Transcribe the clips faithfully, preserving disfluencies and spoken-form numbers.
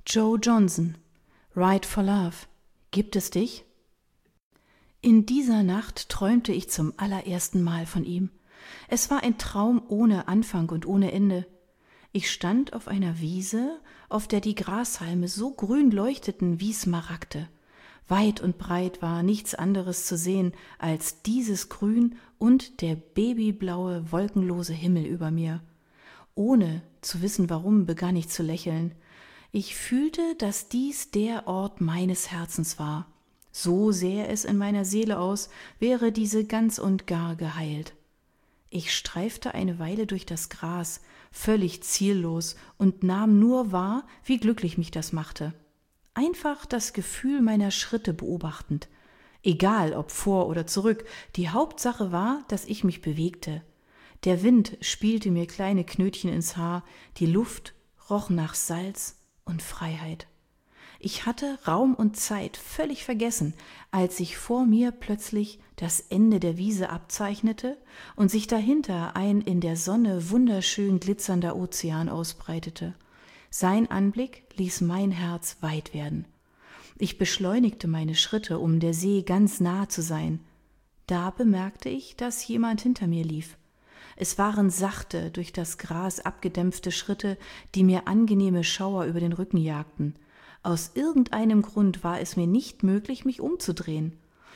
Joe Johnson, Ride for Love. Gibt es dich? In dieser Nacht träumte ich zum allerersten Mal von ihm. Es war ein Traum ohne Anfang und ohne Ende. Ich stand auf einer Wiese, auf der die Grashalme so grün leuchteten wie Smaragde. Weit und breit war nichts anderes zu sehen als dieses Grün und der babyblaue, wolkenlose Himmel über mir. Ohne zu wissen warum, begann ich zu lächeln. Ich fühlte, dass dies der Ort meines Herzens war. So sähe es in meiner Seele aus, wäre diese ganz und gar geheilt. Ich streifte eine Weile durch das Gras, völlig ziellos, und nahm nur wahr, wie glücklich mich das machte. Einfach das Gefühl meiner Schritte beobachtend. Egal, ob vor oder zurück, die Hauptsache war, dass ich mich bewegte. Der Wind spielte mir kleine Knötchen ins Haar, die Luft roch nach Salz und Freiheit. Ich hatte Raum und Zeit völlig vergessen, als sich vor mir plötzlich das Ende der Wiese abzeichnete und sich dahinter ein in der Sonne wunderschön glitzernder Ozean ausbreitete. Sein Anblick ließ mein Herz weit werden. Ich beschleunigte meine Schritte, um der See ganz nahe zu sein. Da bemerkte ich, dass jemand hinter mir lief. Es waren sachte, durch das Gras abgedämpfte Schritte, die mir angenehme Schauer über den Rücken jagten. Aus irgendeinem Grund war es mir nicht möglich, mich umzudrehen.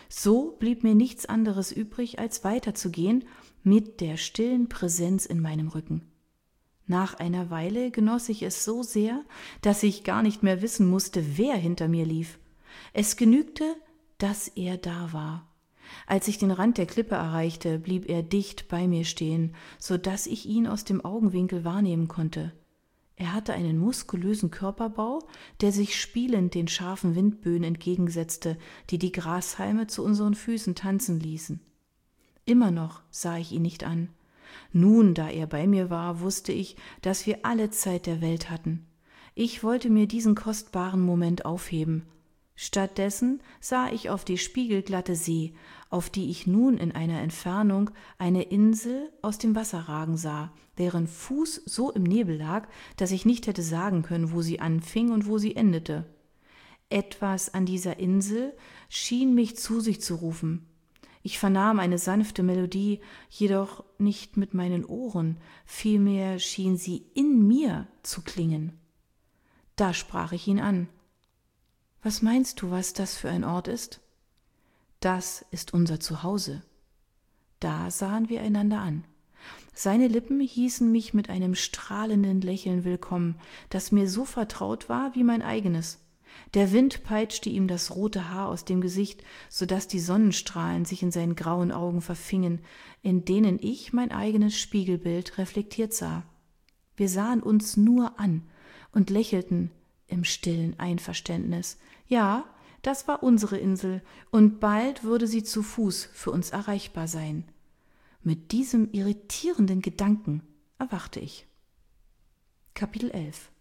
So blieb mir nichts anderes übrig, als weiterzugehen mit der stillen Präsenz in meinem Rücken. Nach einer Weile genoss ich es so sehr, dass ich gar nicht mehr wissen musste, wer hinter mir lief. Es genügte, dass er da war. Als ich den Rand der Klippe erreichte, blieb er dicht bei mir stehen, so dass ich ihn aus dem Augenwinkel wahrnehmen konnte. Er hatte einen muskulösen Körperbau, der sich spielend den scharfen Windböen entgegensetzte, die die Grashalme zu unseren Füßen tanzen ließen. Immer noch sah ich ihn nicht an. Nun, da er bei mir war, wusste ich, dass wir alle Zeit der Welt hatten. Ich wollte mir diesen kostbaren Moment aufheben. Stattdessen sah ich auf die spiegelglatte See, auf die ich nun in einer Entfernung eine Insel aus dem Wasser ragen sah, deren Fuß so im Nebel lag, dass ich nicht hätte sagen können, wo sie anfing und wo sie endete. Etwas an dieser Insel schien mich zu sich zu rufen. Ich vernahm eine sanfte Melodie, jedoch nicht mit meinen Ohren, vielmehr schien sie in mir zu klingen. Da sprach ich ihn an. »Was meinst du, was das für ein Ort ist?« »Das ist unser Zuhause.« Da sahen wir einander an. Seine Lippen hießen mich mit einem strahlenden Lächeln willkommen, das mir so vertraut war wie mein eigenes. Der Wind peitschte ihm das rote Haar aus dem Gesicht, so daß die Sonnenstrahlen sich in seinen grauen Augen verfingen, in denen ich mein eigenes Spiegelbild reflektiert sah. Wir sahen uns nur an und lächelten im stillen Einverständnis. Ja, das war unsere Insel, und bald würde sie zu Fuß für uns erreichbar sein. Mit diesem irritierenden Gedanken erwachte ich. Kapitel elf.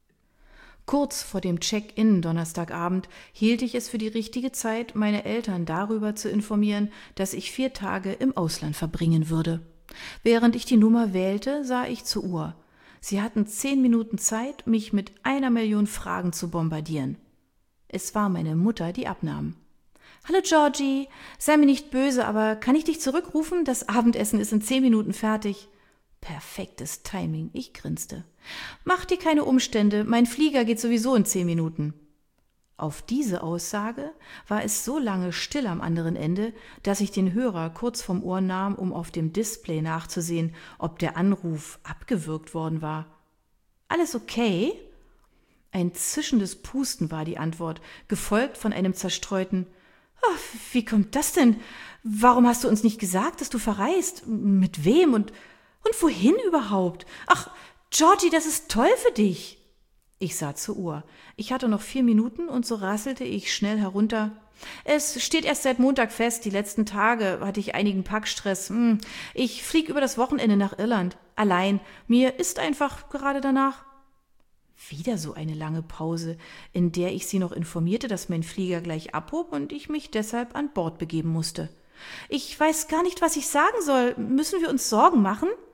Kurz vor dem Check-in Donnerstagabend hielt ich es für die richtige Zeit, meine Eltern darüber zu informieren, dass ich vier Tage im Ausland verbringen würde. Während ich die Nummer wählte, sah ich zur Uhr. Sie hatten zehn Minuten Zeit, mich mit einer Million Fragen zu bombardieren. Es war meine Mutter, die abnahm. »Hallo Georgie, sei mir nicht böse, aber kann ich dich zurückrufen? Das Abendessen ist in zehn Minuten fertig.« Perfektes Timing, ich grinste. »Mach dir keine Umstände, mein Flieger geht sowieso in zehn Minuten.« Auf diese Aussage war es so lange still am anderen Ende, dass ich den Hörer kurz vom Ohr nahm, um auf dem Display nachzusehen, ob der Anruf abgewürgt worden war. »Alles okay?« Ein zischendes Pusten war die Antwort, gefolgt von einem zerstreuten »Oh, wie kommt das denn? Warum hast du uns nicht gesagt, dass du verreist? Mit wem und, und wohin überhaupt? Ach, Georgie, das ist toll für dich!« Ich sah zur Uhr. Ich hatte noch vier Minuten und so rasselte ich schnell herunter. »Es steht erst seit Montag fest. Die letzten Tage hatte ich einigen Packstress. Ich flieg über das Wochenende nach Irland. Allein. Mir ist einfach gerade danach.« Wieder so eine lange Pause, in der ich sie noch informierte, dass mein Flieger gleich abhob und ich mich deshalb an Bord begeben musste. »Ich weiß gar nicht, was ich sagen soll. Müssen wir uns Sorgen machen?«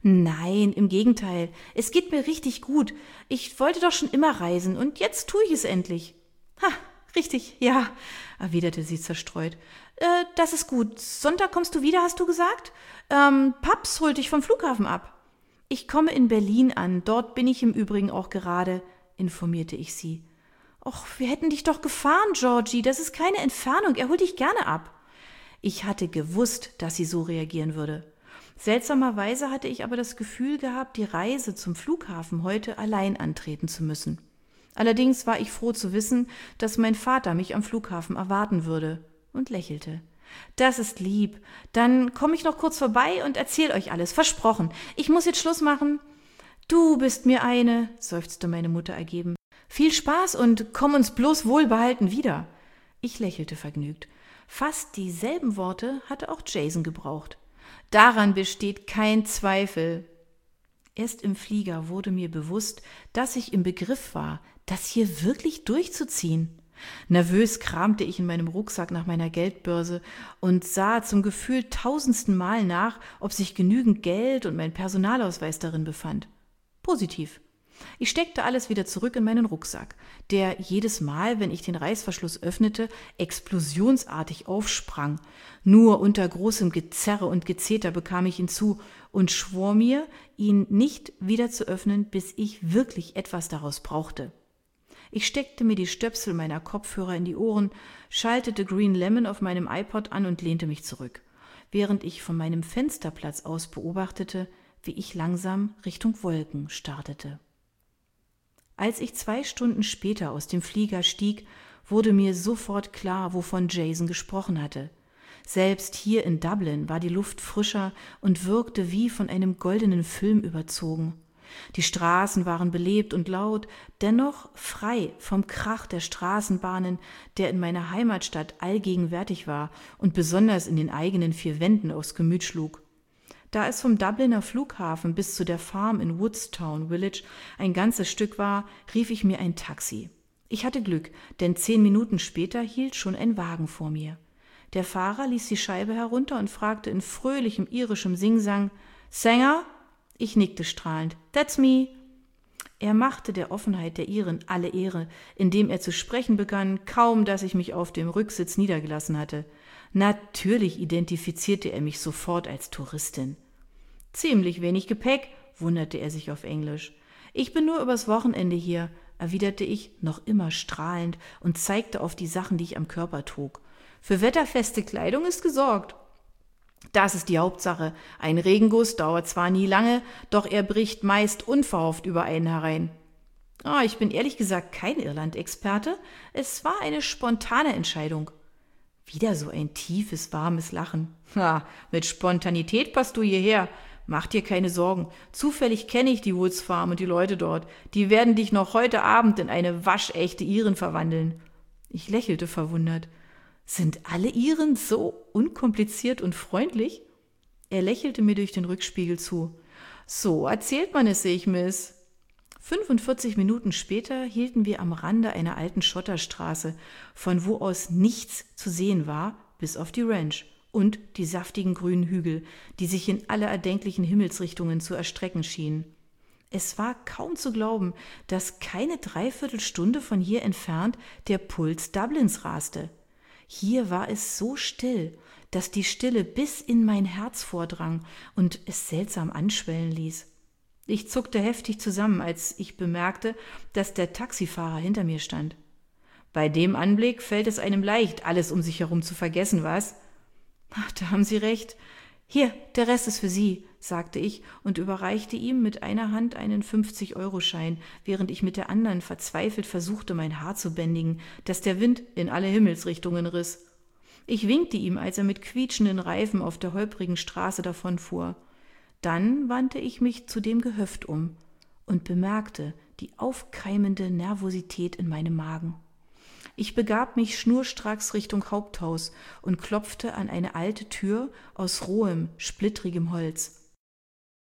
Nein, im Gegenteil. Es geht mir richtig gut. Ich wollte doch schon immer reisen und jetzt tue ich es endlich. Ha, richtig, ja, erwiderte sie zerstreut. Äh, das ist gut. Sonntag kommst du wieder, hast du gesagt? Ähm, Paps holt dich vom Flughafen ab. Ich komme in Berlin an. Dort bin ich im Übrigen auch gerade, informierte ich sie. Och, wir hätten dich doch gefahren, Georgie. Das ist keine Entfernung. Er holt dich gerne ab. Ich hatte gewusst, dass sie so reagieren würde. Seltsamerweise hatte ich aber das Gefühl gehabt, die Reise zum Flughafen heute allein antreten zu müssen. Allerdings war ich froh zu wissen, dass mein Vater mich am Flughafen erwarten würde und lächelte. Das ist lieb. Dann komme ich noch kurz vorbei und erzähl euch alles. Versprochen. Ich muss jetzt Schluss machen. Du bist mir eine, seufzte meine Mutter ergeben. Viel Spaß und komm uns bloß wohlbehalten wieder. Ich lächelte vergnügt. Fast dieselben Worte hatte auch Jason gebraucht. Daran besteht kein Zweifel. Erst im Flieger wurde mir bewusst, dass ich im Begriff war, das hier wirklich durchzuziehen. Nervös kramte ich in meinem Rucksack nach meiner Geldbörse und sah zum gefühlt tausendsten Mal nach, ob sich genügend Geld und mein Personalausweis darin befand. Positiv. Ich steckte alles wieder zurück in meinen Rucksack, der jedes Mal, wenn ich den Reißverschluss öffnete, explosionsartig aufsprang. Nur unter großem Gezerre und Gezeter bekam ich ihn zu und schwor mir, ihn nicht wieder zu öffnen, bis ich wirklich etwas daraus brauchte. Ich steckte mir die Stöpsel meiner Kopfhörer in die Ohren, schaltete Green Lemon auf meinem iPod an und lehnte mich zurück, während ich von meinem Fensterplatz aus beobachtete, wie ich langsam Richtung Wolken startete. Als ich zwei Stunden später aus dem Flieger stieg, wurde mir sofort klar, wovon Jason gesprochen hatte. Selbst hier in Dublin war die Luft frischer und wirkte wie von einem goldenen Film überzogen. Die Straßen waren belebt und laut, dennoch frei vom Krach der Straßenbahnen, der in meiner Heimatstadt allgegenwärtig war und besonders in den eigenen vier Wänden aufs Gemüt schlug. Da es vom Dubliner Flughafen bis zu der Farm in Woodstown Village ein ganzes Stück war, rief ich mir ein Taxi. Ich hatte Glück, denn zehn Minuten später hielt schon ein Wagen vor mir. Der Fahrer ließ die Scheibe herunter und fragte in fröhlichem irischem Singsang, »Sänger?« Ich nickte strahlend, »That's me.« Er machte der Offenheit der Iren alle Ehre, indem er zu sprechen begann, kaum dass ich mich auf dem Rücksitz niedergelassen hatte. Natürlich identifizierte er mich sofort als Touristin. »Ziemlich wenig Gepäck«, wunderte er sich auf Englisch. »Ich bin nur übers Wochenende hier«, erwiderte ich, noch immer strahlend, und zeigte auf die Sachen, die ich am Körper trug. »Für wetterfeste Kleidung ist gesorgt.« Das ist die Hauptsache. Ein Regenguss dauert zwar nie lange, doch er bricht meist unverhofft über einen herein. Oh, ich bin ehrlich gesagt kein Irland-Experte. Es war eine spontane Entscheidung. Wieder so ein tiefes, warmes Lachen. Ha, mit Spontanität passt du hierher. Mach dir keine Sorgen. Zufällig kenne ich die Woods Farm und die Leute dort. Die werden dich noch heute Abend in eine waschechte Iren verwandeln. Ich lächelte verwundert. Sind alle Iren so unkompliziert und freundlich? Er lächelte mir durch den Rückspiegel zu. So erzählt man es sich, Miss. fünfundvierzig Minuten später hielten wir am Rande einer alten Schotterstraße, von wo aus nichts zu sehen war, bis auf die Ranch und die saftigen grünen Hügel, die sich in alle erdenklichen Himmelsrichtungen zu erstrecken schienen. Es war kaum zu glauben, dass keine Dreiviertelstunde von hier entfernt der Puls Dublins raste. Hier war es so still, dass die Stille bis in mein Herz vordrang und es seltsam anschwellen ließ. Ich zuckte heftig zusammen, als ich bemerkte, dass der Taxifahrer hinter mir stand. Bei dem Anblick fällt es einem leicht, alles um sich herum zu vergessen, was? Ach, da haben Sie recht. Hier, der Rest ist für Sie, sagte ich und überreichte ihm mit einer Hand einen fünfzig-Euro-Schein, während ich mit der anderen verzweifelt versuchte, mein Haar zu bändigen, das der Wind in alle Himmelsrichtungen riss. Ich winkte ihm, als er mit quietschenden Reifen auf der holprigen Straße davonfuhr. Dann wandte ich mich zu dem Gehöft um und bemerkte die aufkeimende Nervosität in meinem Magen. Ich begab mich schnurstracks Richtung Haupthaus und klopfte an eine alte Tür aus rohem, splittrigem Holz.